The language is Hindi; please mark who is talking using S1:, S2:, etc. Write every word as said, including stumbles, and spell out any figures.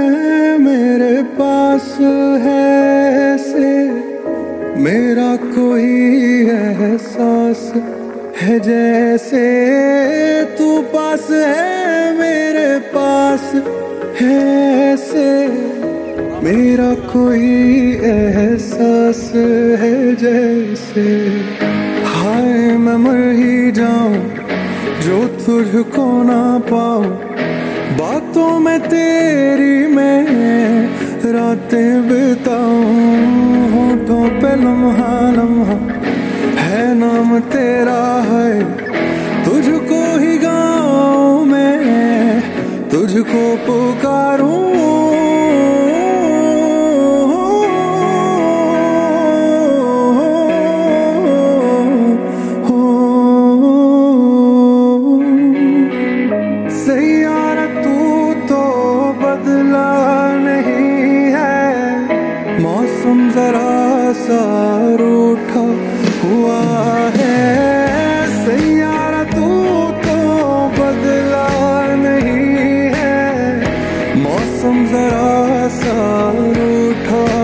S1: मेरे पास है से मेरा कोई एहसास है, जैसे तू पास है मेरे पास है से मेरा कोई एहसास है, जैसे हाय मैं मर ही जाऊं जो तुझको ना पाऊं, बातों में तेरी मैं रातें बिताऊं, होठों पे लम्हा लम्हा है नाम तेरा है, तुझको ही गाऊं मैं तुझको पुकारूं। सैयारा तू तो बदला नहीं है, मौसम जरा सा रूठा हुआ है, सैयारा तू तो बदला नहीं है, मौसम जरा सा रूठा